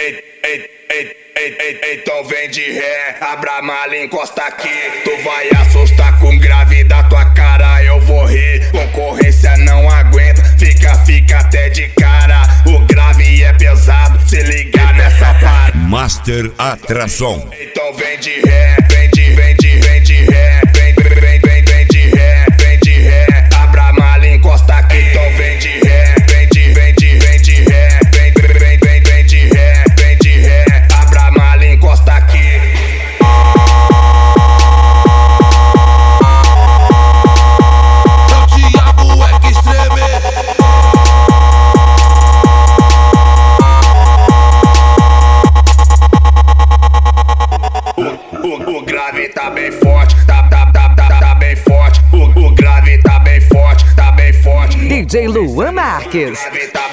Então vem de ré, abra a mala e encosta aqui. Tu vai assustar com grave da tua cara, eu vou rir. Concorrência não aguenta, fica até de cara. O grave é pesado, se ligar nessa parada. Master Atração. Então vem de ré, vem de ré, vem de ré, vem de ré. Abra a mala e encosta aqui. Então vem de ré, vem de ré, vem de ré, vem de ré. Abra a mala e encosta aqui. O diabo é que estreme. O grave tá bem forte, tá bem forte. O grave tá bem forte, tá bem forte. DJ Luan Marques. O grave tá